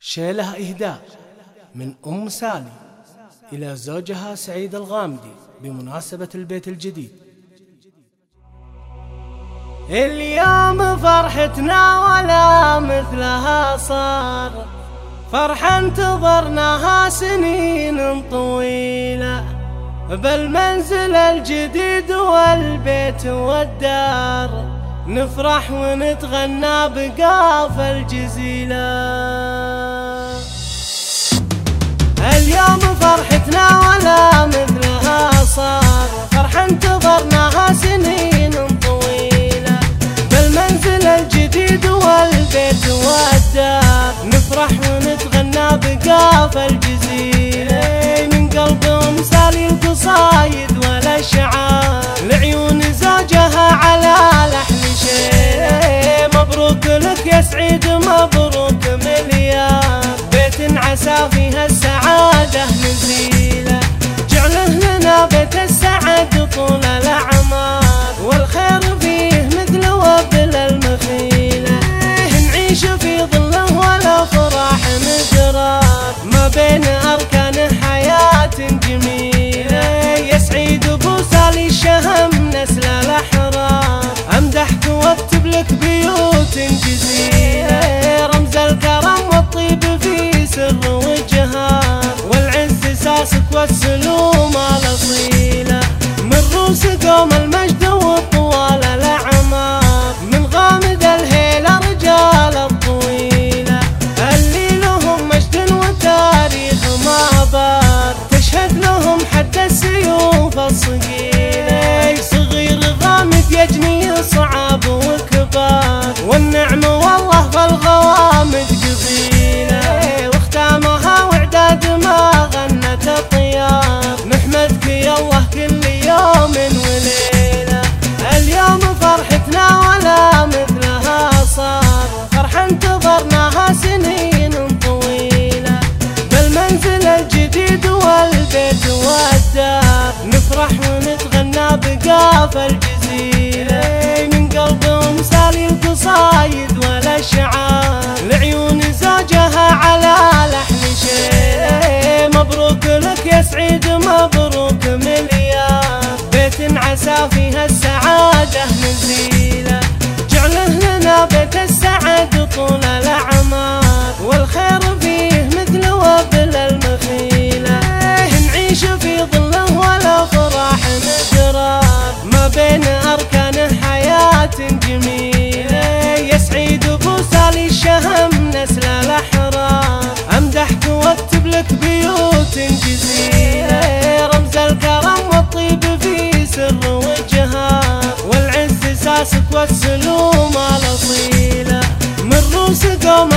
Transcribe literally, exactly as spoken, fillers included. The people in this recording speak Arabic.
شيله إهداء من أم سالي إلى زوجها سعيد الغامدي بمناسبة البيت الجديد. اليوم فرحتنا ولا مثلها صار، فرحة انتظرناها سنين طويلة، بالمنزل الجديد والبيت والدار نفرح ونتغنى بقاف الجزيلة. اليوم فرحتنا ولا مثلها صار، فرحة انتظرناها سنين طويلة، بالمنزل الجديد والبيت والدار نفرح ونتغنى بقاف الجزيلة. من قلب أم سالي القصايد والأشعار لعيون زوجها على لحن شيء. مبروك لك يا سعيد مبروك مليار، بيت عسى فيها السعادة نزيلة، جعله لنا بيت السعد طول الأعمار، والخير فيه مثل وبل المخيلة، نعيش في ظله والأفراح مدرار، ما بين أركانه حياة جميلة. يا سعيد أبو سالي الشهم نسل الأحرار، أمدحك واكتب لك بيوت جزيلة، رمز الكرم والطيب في سر وجهار، والعز ساسك والسلوم الأصيلة، من روس قوم المجد وطوال الأعمار، من غامد الهيلة رجال الطويلة، اللي لهم مجد وتاريخ ما بار، تشهد لهم حد السيوف الصقيلة، صغير غامد يجني صعاب وكبار، والنعم والله فالغوامد قبيلة، واختامها وعداد ما غنت الطيار، نحمدك يا الله كل يوم وليلة. اليوم فرحتنا ولا مثلها صار، فرحة انتظرناها سنين طويلة، بالمنزل الجديد والبيت والدار نفرح ونتغنى بقاف الجزيلة. من قلب أم سالي القصايد والأشعار لعيون زوجها على لحن شيء. مبروك لك يا سعيد مبروك مليار، بيت عسى فيها السعادة نزيلة، جعله لنا بيت السعد طول الأعمار، والخير فيه مثل وبل المخيلة، نعيش في ظله والأفراح مدرار، ما بين أركانه حياة جميلة. يا سعيد أبو سالي الشهم نسل الأحرار، أمدحك واكتب لك بيوت جزيلة، رمز الكرم والطيب في سر وجهار، والعز ساسك والسلوم الأصيلة، من روس قوم